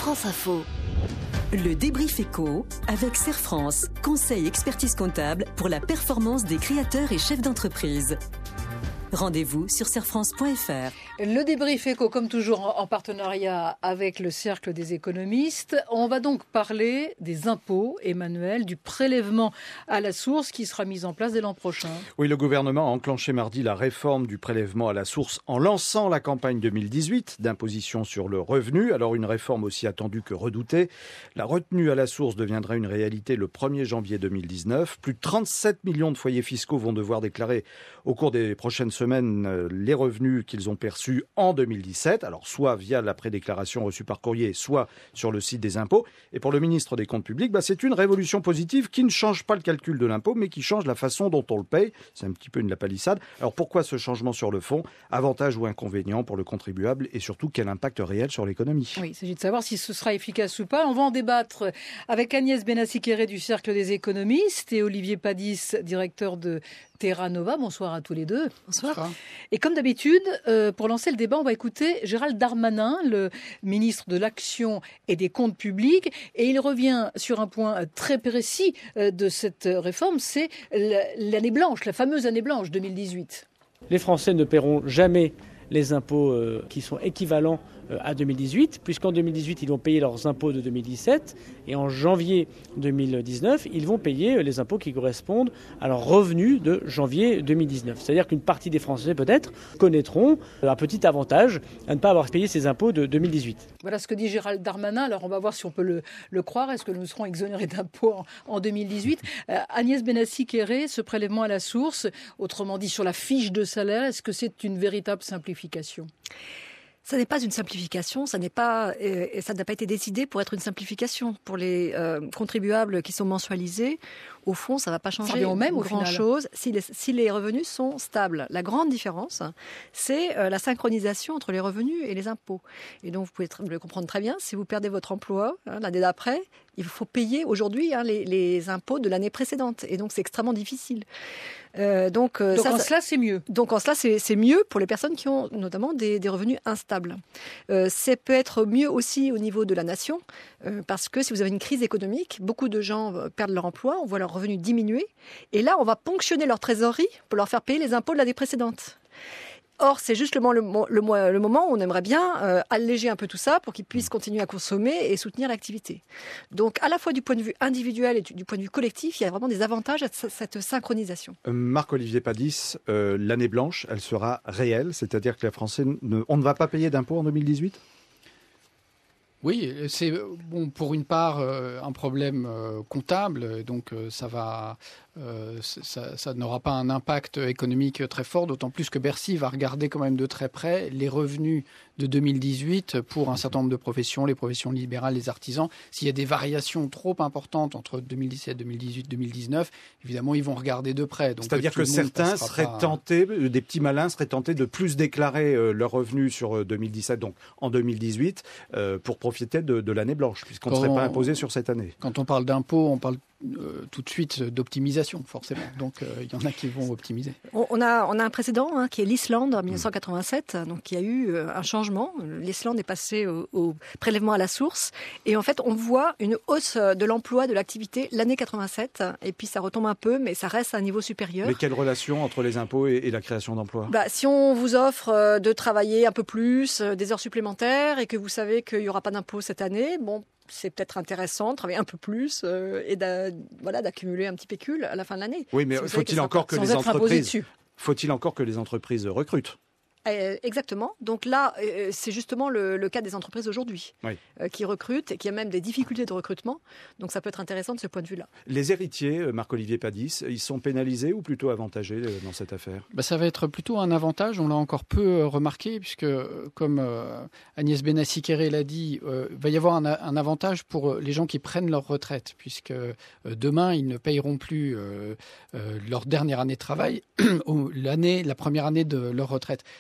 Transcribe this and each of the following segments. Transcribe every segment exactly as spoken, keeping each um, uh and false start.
France Info. Le débrief éco avec Serre France, conseil expertise comptable pour la performance des créateurs et chefs d'entreprise. Rendez-vous sur serre france point f r. Le débrief éco, comme toujours, en partenariat avec le Cercle des économistes. On va donc parler des impôts, Emmanuel, du prélèvement à la source qui sera mis en place dès l'an prochain. Oui, le gouvernement a enclenché mardi la réforme du prélèvement à la source en lançant la campagne deux mille dix-huit d'imposition sur le revenu. Alors une réforme aussi attendue que redoutée. La retenue à la source deviendra une réalité le premier janvier deux mille dix-neuf. Plus de trente-sept millions de foyers fiscaux vont devoir déclarer au cours des prochaines semaines les revenus qu'ils ont perçus en deux mille dix-sept, alors soit via la prédéclaration reçue par courrier, soit sur le site des impôts. Et pour le ministre des Comptes publics, bah, c'est une révolution positive qui ne change pas le calcul de l'impôt, mais qui change la façon dont on le paye. C'est un petit peu une lapalissade. Alors pourquoi ce changement sur le fond? Avantage ou inconvénient pour le contribuable et surtout quel impact réel sur l'économie? Oui, il s'agit de savoir si ce sera efficace ou pas. On va en débattre avec Agnès Benassi-Kéré du Cercle des économistes et Olivier Padis, directeur de Terra Nova. Bonsoir à tous les deux. Bonsoir. Et comme d'habitude, euh, pour lancer le débat, on va écouter Gérald Darmanin, le ministre de l'Action et des Comptes publics. Et il revient sur un point très précis euh, de cette réforme, c'est l'année blanche, la fameuse année blanche deux mille dix-huit. Les Français ne paieront jamais les impôts euh, qui sont équivalents euh, à deux mille dix-huit, puisqu'en deux mille dix-huit, ils vont payer leurs impôts de deux mille dix-sept, et en janvier deux mille dix-neuf, ils vont payer les impôts qui correspondent à leurs revenus de janvier deux mille dix-neuf. C'est-à-dire qu'une partie des Français, peut-être, connaîtront un petit avantage à ne pas avoir payé ces impôts de deux mille dix-huit. Voilà ce que dit Gérald Darmanin. Alors, on va voir si on peut le, le croire. Est-ce que nous serons exonérés d'impôts en, en deux mille dix-huit? euh, Agnès Benassi-Kéré, ce prélèvement à la source, autrement dit sur la fiche de salaire, est-ce que c'est une véritable simplification? Ça n'est pas une simplification, ça n'est pas, et ça n'a pas été décidé pour être une simplification. Pour les euh, contribuables qui sont mensualisés, au fond, ça ne va pas changer ça revient au même, au grand-chose si les, si les revenus sont stables. La grande différence, c'est euh, la synchronisation entre les revenus et les impôts. Et donc, vous pouvez tr- le comprendre très bien, si vous perdez votre emploi hein, l'année d'après, il faut payer aujourd'hui hein, les, les impôts de l'année précédente. Et donc, c'est extrêmement difficile. Euh, donc, euh, donc ça, en cela, c'est mieux. Donc, en cela, c'est, c'est mieux pour les personnes qui ont notamment des, des revenus instables. Euh, c'est peut être mieux aussi au niveau de la nation, euh, parce que si vous avez une crise économique, beaucoup de gens perdent leur emploi, on voit leurs revenus diminuer, et là, on va ponctionner leur trésorerie pour leur faire payer les impôts de l'année précédente. Or, c'est justement le, le, le moment où on aimerait bien euh, alléger un peu tout ça pour qu'ils puissent continuer à consommer et soutenir l'activité. Donc, à la fois du point de vue individuel et du, du point de vue collectif, il y a vraiment des avantages à cette synchronisation. Euh, Marc-Olivier Padis, euh, l'année blanche, elle sera réelle, c'est-à-dire que les Français, ne, on ne va pas payer d'impôts en deux mille dix-huit? Oui, c'est bon pour une part euh, un problème euh, comptable, donc euh, ça va, euh, ça, ça n'aura pas un impact économique très fort, d'autant plus que Bercy va regarder quand même de très près les revenus de deux mille dix-huit pour un certain nombre de professions, les professions libérales, les artisans. S'il y a des variations trop importantes entre deux mille dix-sept, deux mille dix-huit, deux mille dix-neuf, évidemment ils vont regarder de près. Donc, c'est-à-dire que certains seraient pas... tentés, des petits malins seraient tentés de plus déclarer euh, leurs revenus sur deux mille dix-sept, donc en deux mille dix-huit, euh, pour profiter de, de l'année blanche, puisqu'on ne serait pas imposé sur cette année. Quand on parle d'impôts, on parle Euh, tout de suite d'optimisation, forcément. Donc, il euh, y en a qui vont optimiser. On a, on a un précédent hein, qui est l'Islande en dix-neuf cent quatre-vingt-sept. Donc, il y a eu euh, un changement. L'Islande est passée au, au prélèvement à la source. Et en fait, on voit une hausse de l'emploi, de l'activité l'année quatre-vingt-sept. Et puis, ça retombe un peu, mais ça reste à un niveau supérieur. Mais quelle relation entre les impôts et, et la création d'emplois? bah, Si on vous offre euh, de travailler un peu plus, euh, des heures supplémentaires, et que vous savez qu'il n'y aura pas d'impôt cette année, bon, c'est peut-être intéressant de travailler un peu plus euh, et d'a, voilà, d'accumuler un petit pécule à la fin de l'année. Oui, mais si faut-il encore que les entreprises, faut-il encore que les entreprises recrutent? Euh, exactement. Donc là, euh, c'est justement le, le cas des entreprises aujourd'hui, oui. euh, qui recrutent et qui a même des difficultés de recrutement. Donc ça peut être intéressant de ce point de vue-là. Les héritiers, Marc-Olivier Padis, ils sont pénalisés ou plutôt avantagés dans cette affaire? bah, Ça va être plutôt un avantage. On l'a encore peu remarqué, puisque comme euh, Agnès Benassi-Kéré l'a dit, il euh, va y avoir un, un avantage pour les gens qui prennent leur retraite, puisque euh, demain, ils ne payeront plus euh, euh, leur dernière année de travail, ou l'année, la première année de leur retraite.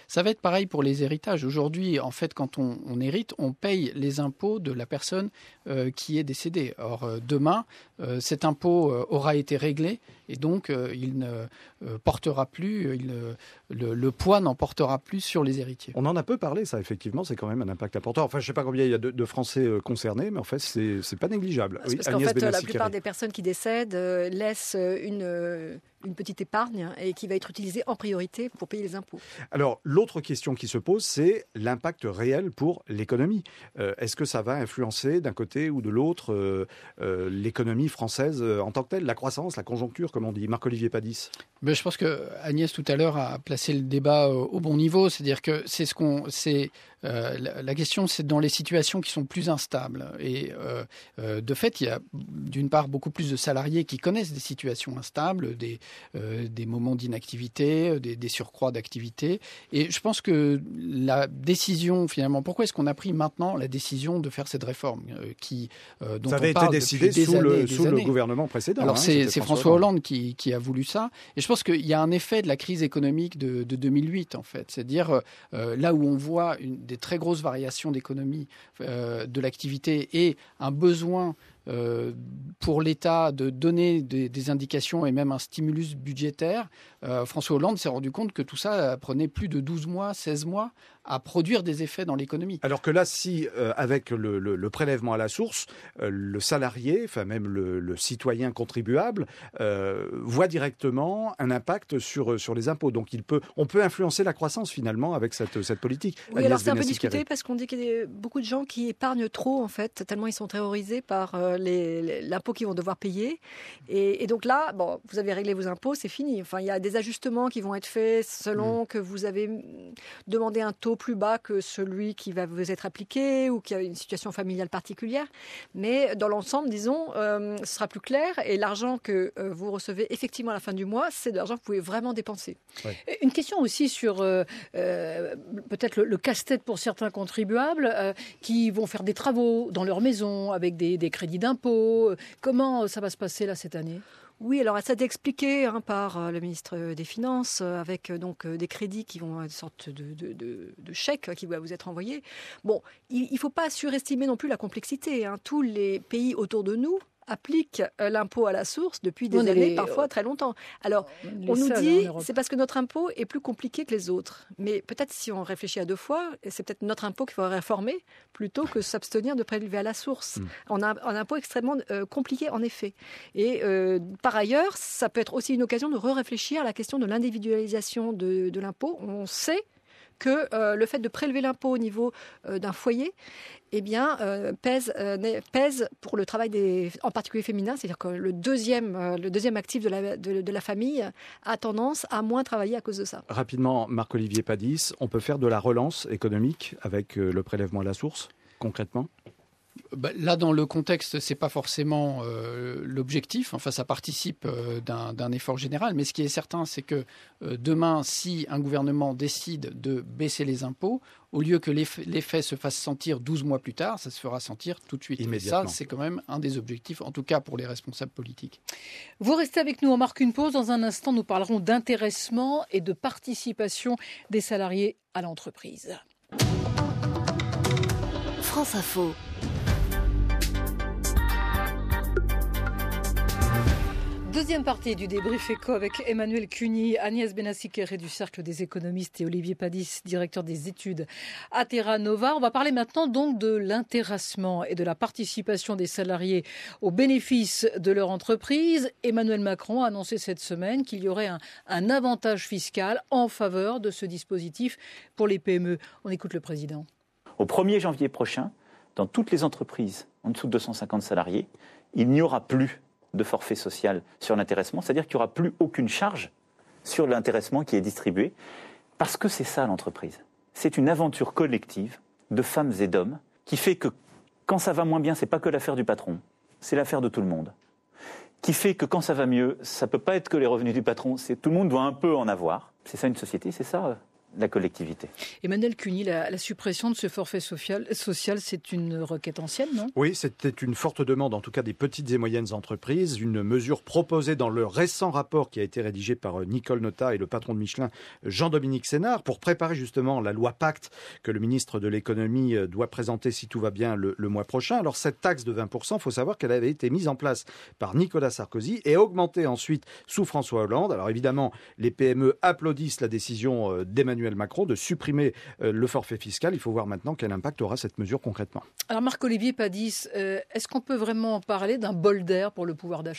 Ça va être pareil pour les héritages. Aujourd'hui, en fait, quand on, on hérite, on paye les impôts de la personne euh, qui est décédée. Or, euh, demain, euh, cet impôt euh, aura été réglé et donc euh, il ne euh, portera plus, il, euh, le, le poids n'en portera plus sur les héritiers. On en a peu parlé, ça, effectivement, c'est quand même un impact important. Enfin, je ne sais pas combien il y a de, de Français euh, concernés, mais en fait, c'est, c'est pas négligeable. C'est oui, parce Agnès qu'en fait, la Benassi plupart Carré. des personnes qui décèdent euh, laissent une, euh, une petite épargne et qui va être utilisée en priorité pour payer les impôts. Alors, l'autre question qui se pose, c'est l'impact réel pour l'économie. Euh, est-ce que ça va influencer d'un côté ou de l'autre euh, euh, l'économie française euh, en tant que telle, la croissance, la conjoncture, comme on dit? Marc-Olivier Padis. Ben, je pense que Agnès, tout à l'heure, a placé le débat au, au bon niveau. C'est-à-dire que c'est ce qu'on... c'est Euh, la, la question, c'est dans les situations qui sont plus instables. Et euh, euh, de fait, il y a d'une part beaucoup plus de salariés qui connaissent des situations instables, des, euh, des moments d'inactivité, des, des surcroît d'activité. Et je pense que la décision, finalement, pourquoi est-ce qu'on a pris maintenant la décision de faire cette réforme euh, qui, euh, dont ça avait on parle été décidé depuis des sous, années, le, des sous années. le gouvernement précédent. Alors hein, c'est, c'est François Hollande, Hollande qui, qui a voulu ça. Et je pense qu'il y a un effet de la crise économique de, de deux mille huit, en fait. C'est-à-dire euh, là où on voit une, des très grosses variations d'économie euh, de l'activité et un besoin euh, pour l'État de donner des, des indications et même un stimulus budgétaire, euh, François Hollande s'est rendu compte que tout ça prenait plus de douze mois, seize mois à produire des effets dans l'économie. Alors que là, si euh, avec le, le, le prélèvement à la source, euh, le salarié, enfin même le, le citoyen contribuable, euh, voit directement un impact sur, sur les impôts. Donc il peut, on peut influencer la croissance finalement avec cette, cette politique. Oui, Agnès alors c'est un peu Benassi discuté Carré. parce qu'on dit qu'il y a beaucoup de gens qui épargnent trop en fait, tellement ils sont terrorisés par euh, les, les, l'impôt qu'ils vont devoir payer. Et, et donc là, bon, vous avez réglé vos impôts, c'est fini. Enfin, il y a des ajustements qui vont être faits selon mmh. que vous avez demandé un taux plus bas que celui qui va vous être appliqué ou qui a une situation familiale particulière. Mais dans l'ensemble, disons, euh, ce sera plus clair et l'argent que euh, vous recevez effectivement à la fin du mois, c'est de l'argent que vous pouvez vraiment dépenser. Ouais. Une question aussi sur euh, euh, peut-être le, le casse-tête pour certains contribuables euh, qui vont faire des travaux dans leur maison avec des, des crédits d'impôt. Comment ça va se passer là cette année ? Oui, alors ça a été expliqué hein, par euh, le ministre des Finances euh, avec euh, donc euh, des crédits qui vont une sorte de, de, de, de chèque qui va vous être envoyé. Bon, il ne faut pas surestimer non plus la complexité. Hein. Tous les pays autour de nous applique l'impôt à la source depuis des on années, les... parfois très longtemps. Alors, les on nous dit, c'est parce que notre impôt est plus compliqué que les autres. Mais peut-être si on réfléchit à deux fois, c'est peut-être notre impôt qu'il faudrait réformer plutôt que s'abstenir de prélever à la source. Mmh. On a un impôt extrêmement euh, compliqué, en effet. Et euh, par ailleurs, ça peut être aussi une occasion de re-réfléchir à la question de l'individualisation de, de l'impôt. On sait que euh, le fait de prélever l'impôt au niveau euh, d'un foyer eh bien, euh, pèse, euh, pèse pour le travail des, en particulier féminin, c'est-à-dire que le deuxième, euh, le deuxième actif de la, de, de la famille a tendance à moins travailler à cause de ça. Rapidement, Marc-Olivier Padis, on peut faire de la relance économique avec euh, le prélèvement à la source, concrètement ? Bah, là, dans le contexte, c'est pas forcément euh, l'objectif. Enfin, ça participe euh, d'un, d'un effort général. Mais ce qui est certain, c'est que euh, demain, si un gouvernement décide de baisser les impôts, au lieu que l'effet, l'effet se fasse sentir douze mois plus tard, ça se fera sentir tout de suite. Et ça, c'est quand même un des objectifs, en tout cas pour les responsables politiques. Vous restez avec nous, on marque une pause. Dans un instant, nous parlerons d'intéressement et de participation des salariés à l'entreprise. France Info. Deuxième partie du débrief éco avec Emmanuel Cuny, Agnès Benassi Carré du Cercle des économistes et Olivier Padis, directeur des études à Terra Nova. On va parler maintenant donc de l'intéressement et de la participation des salariés aux bénéfices de leur entreprise. Emmanuel Macron a annoncé cette semaine qu'il y aurait un, un avantage fiscal en faveur de ce dispositif pour les P M E. On écoute le président. Au premier janvier prochain, dans toutes les entreprises en dessous de deux cent cinquante salariés, il n'y aura plus de forfait social sur l'intéressement, c'est-à-dire qu'il n'y aura plus aucune charge sur l'intéressement qui est distribué, parce que c'est ça l'entreprise. C'est une aventure collective de femmes et d'hommes qui fait que quand ça va moins bien, ce n'est pas que l'affaire du patron, c'est l'affaire de tout le monde. Qui fait que quand ça va mieux, ça ne peut pas être que les revenus du patron, c'est, tout le monde doit un peu en avoir. C'est ça une société, c'est ça la collectivité. Emmanuel Cuny, la, la suppression de ce forfait social, social, c'est une requête ancienne, non ? Oui, c'était une forte demande, en tout cas des petites et moyennes entreprises. Une mesure proposée dans le récent rapport qui a été rédigé par Nicole Notat et le patron de Michelin, Jean-Dominique Sénard, pour préparer justement la loi Pacte que le ministre de l'économie doit présenter, si tout va bien, le, le mois prochain. Alors cette taxe de vingt pour cent, il faut savoir qu'elle avait été mise en place par Nicolas Sarkozy et augmentée ensuite sous François Hollande. Alors évidemment, les P M E applaudissent la décision d'Emmanuel Macron de supprimer le forfait fiscal. Il faut voir maintenant quel impact aura cette mesure concrètement. Alors Marc-Olivier Padis, euh, est-ce qu'on peut vraiment parler d'un bol d'air pour le pouvoir d'achat ?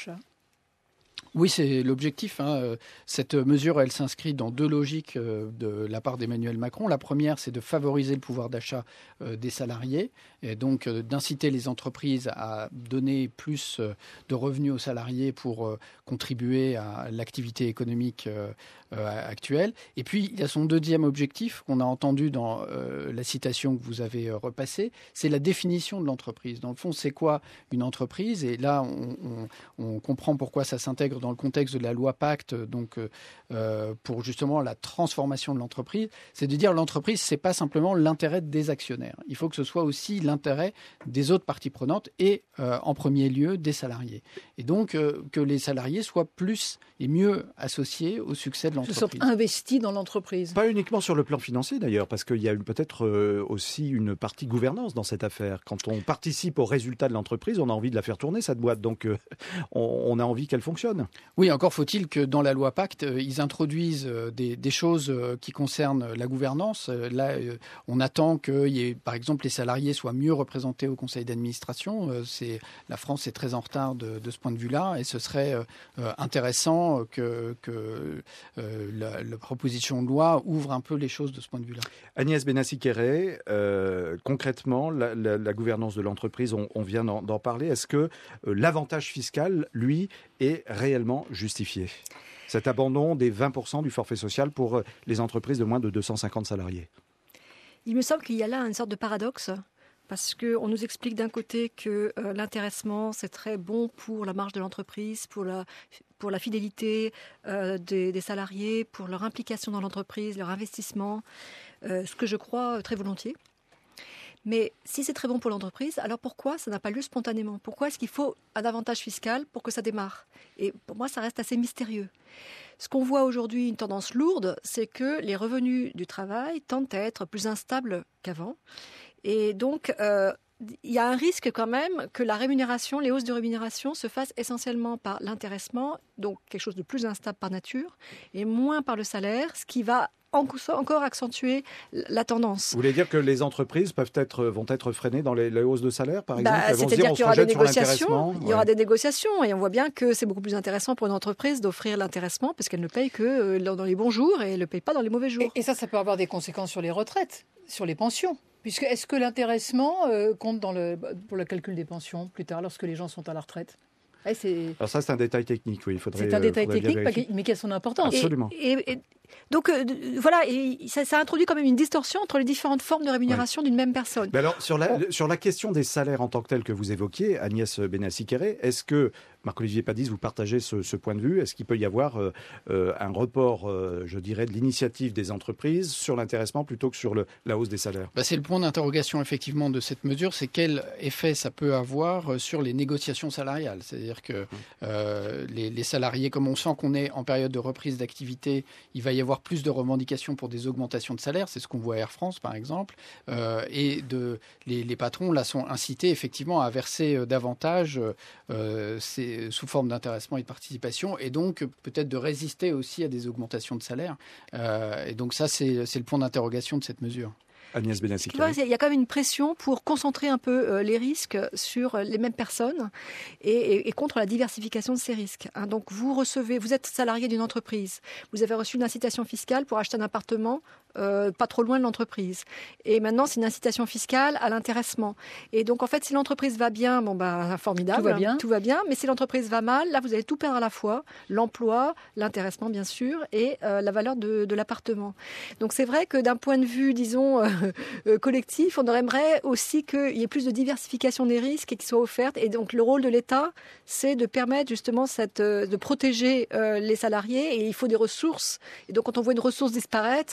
Oui, c'est l'objectif. Hein. Cette mesure, elle s'inscrit dans deux logiques de la part d'Emmanuel Macron. La première, c'est de favoriser le pouvoir d'achat des salariés et donc d'inciter les entreprises à donner plus de revenus aux salariés pour contribuer à l'activité économique actuelle. Et puis, il y a son deuxième objectif qu'on a entendu dans la citation que vous avez repassée, c'est la définition de l'entreprise. Dans le fond, c'est quoi une entreprise ? Et là, on, on, on comprend pourquoi ça s'intègre dans le contexte de la loi Pacte, donc euh, pour justement la transformation de l'entreprise, c'est de dire l'entreprise, c'est pas simplement l'intérêt des actionnaires. Il faut que ce soit aussi l'intérêt des autres parties prenantes et euh, en premier lieu des salariés. Et donc euh, que les salariés soient plus et mieux associés au succès de l'entreprise. Se sont investis dans l'entreprise. Pas uniquement sur le plan financier d'ailleurs, parce qu'il y a peut-être euh, aussi une partie gouvernance dans cette affaire. Quand on participe aux résultats de l'entreprise, on a envie de la faire tourner cette boîte, donc euh, on, on a envie qu'elle fonctionne. Oui, encore faut-il que dans la loi Pacte, euh, ils introduisent euh, des, des choses euh, qui concernent la gouvernance. Euh, là, euh, on attend que, y ait, par exemple, les salariés soient mieux représentés au conseil d'administration. Euh, c'est, la France est très en retard de, de ce point de vue-là, et ce serait euh, intéressant que, que euh, la, la proposition de loi ouvre un peu les choses de ce point de vue-là. Agnès Benassi-Kéré, euh, concrètement, la, la, la gouvernance de l'entreprise, on, on vient d'en, d'en parler. Est-ce que euh, l'avantage fiscal, lui, est réellement justifié ? Cet abandon des vingt pour cent du forfait social pour les entreprises de moins de deux cent cinquante salariés. Il me semble qu'il y a là une sorte de paradoxe, parce qu'on nous explique d'un côté que euh, l'intéressement, c'est très bon pour la marge de l'entreprise, pour la, pour la fidélité euh, des, des salariés, pour leur implication dans l'entreprise, leur investissement, euh, ce que je crois très volontiers. Mais si c'est très bon pour l'entreprise, alors pourquoi ça n'a pas lieu spontanément ? Pourquoi est-ce qu'il faut un avantage fiscal pour que ça démarre ? Et pour moi, ça reste assez mystérieux. Ce qu'on voit aujourd'hui, une tendance lourde, c'est que les revenus du travail tendent à être plus instables qu'avant. Et donc, euh, il y a un risque quand même que la rémunération, les hausses de rémunération se fassent essentiellement par l'intéressement, donc quelque chose de plus instable par nature, et moins par le salaire, ce qui va encore accentuer la tendance. Vous voulez dire que les entreprises peuvent être, vont être freinées dans les, les hausses de salaire, par exemple ? Bah, c'est-à-dire qu'il y aura des négociations. Il y aura ouais. des négociations, et on voit bien que c'est beaucoup plus intéressant pour une entreprise d'offrir l'intéressement, parce qu'elle ne paye que dans les bons jours et elle ne paye pas dans les mauvais jours. Et, et ça, ça peut avoir des conséquences sur les retraites, sur les pensions. Puisque est-ce que l'intéressement euh, compte dans le, pour le calcul des pensions plus tard, lorsque les gens sont à la retraite ? Ouais, c'est... Alors ça, c'est un détail technique, oui. Il faudrait, c'est un détail faudrait technique, mais qui a son importance. Absolument. Et, et, et, donc, euh, voilà, et ça, ça introduit quand même une distorsion entre les différentes formes de rémunération ouais. d'une même personne. Mais alors, sur la, sur la question des salaires en tant que tels que vous évoquiez, Agnès Benassi-Kéré, est-ce que, Marc-Olivier Padis, vous partagez ce, ce point de vue ? Est-ce qu'il peut y avoir euh, euh, un report, euh, je dirais, de l'initiative des entreprises sur l'intéressement plutôt que sur le, la hausse des salaires ? Bah, c'est le point d'interrogation, effectivement, de cette mesure. C'est quel effet ça peut avoir sur les négociations salariales. C'est-à-dire que euh, les, les salariés, comme on sent qu'on est en période de reprise d'activité, il va y avoir plus de revendications pour des augmentations de salaire. C'est ce qu'on voit à Air France, par exemple. Euh, et de, les, les patrons, là, sont incités, effectivement, à verser euh, davantage euh, ces sous forme d'intéressement et de participation, et donc peut-être de résister aussi à des augmentations de salaire. Euh, et donc ça, c'est, c'est le point d'interrogation de cette mesure. Agnès Benassi-Kéré. Il y a quand même une pression pour concentrer un peu les risques sur les mêmes personnes et, et, et contre la diversification de ces risques. Hein, donc vous recevez, vous êtes salarié d'une entreprise, vous avez reçu une incitation fiscale pour acheter un appartement euh, pas trop loin de l'entreprise. Et maintenant, c'est une incitation fiscale à l'intéressement. Et donc en fait, si l'entreprise va bien, bon bah formidable, tout va bien. Tout va bien. Mais si l'entreprise va mal, là vous allez tout perdre à la fois, l'emploi, l'intéressement bien sûr, et euh, la valeur de, de l'appartement. Donc c'est vrai que d'un point de vue, disons, euh, euh, collectif, on aimerait aussi qu'il y ait plus de diversification des risques et qui soit offerte. Et donc le rôle de l'État, c'est de permettre justement cette, euh, de protéger euh, les salariés. Et il faut des ressources. Et donc quand on voit une ressource disparaître, euh, on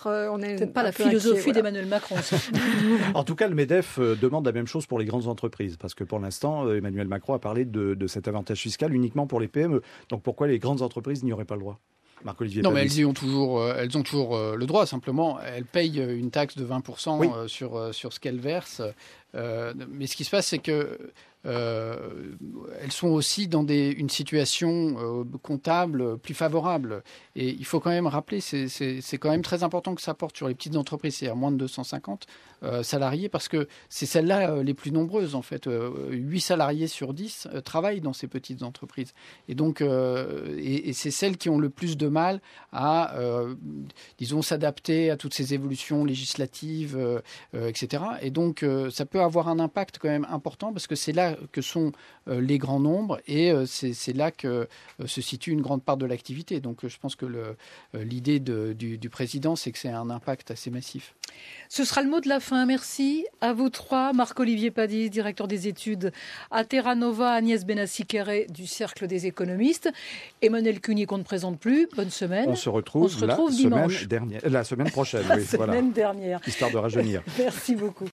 est Peut-être pas un la peu philosophie inquiet, voilà. d'Emmanuel Macron. Ça. En tout cas, le MEDEF euh, demande la même chose pour les grandes entreprises, parce que pour l'instant, euh, Emmanuel Macron a parlé de, de cet avantage fiscal uniquement pour les P M E. Donc pourquoi les grandes entreprises n'y auraient pas le droit ? Marc-Olivier Non, mais Pavlis. elles y ont toujours, euh, elles ont toujours euh, le droit. Simplement, elles payent une taxe de vingt pour cent Oui. euh, sur, euh, sur ce qu'elles versent. Euh, mais ce qui se passe, c'est que euh, elles sont aussi dans des, une situation euh, comptable plus favorable. Et il faut quand même rappeler, c'est, c'est, c'est quand même très important que ça porte sur les petites entreprises, c'est-à-dire moins de deux cent cinquante euh, salariés, parce que c'est celles-là euh, les plus nombreuses, en fait. Euh, huit salariés sur dix euh, travaillent dans ces petites entreprises. Et donc, euh, et, et c'est celles qui ont le plus de mal à, euh, disons, s'adapter à toutes ces évolutions législatives, euh, euh, et cetera. Et donc, euh, ça peut avoir un impact quand même important, parce que c'est là que sont euh, les grands nombres, et euh, c'est, c'est là que euh, se situe une grande part de l'activité. Donc, euh, je pense que le, euh, l'idée de, du, du président, c'est que c'est un impact assez massif. Ce sera le mot de la fin. Merci à vous trois. Marc-Olivier Pavlis, directeur des études à Terra Nova, Agnès Benassi-Kéré du Cercle des économistes, Emmanuel Cuny qu'on ne présente plus. Bonne semaine. On se retrouve, On se retrouve la, dimanche. semaine dernière, la semaine prochaine. La oui, semaine voilà. dernière. Histoire de rajeunir. Merci beaucoup.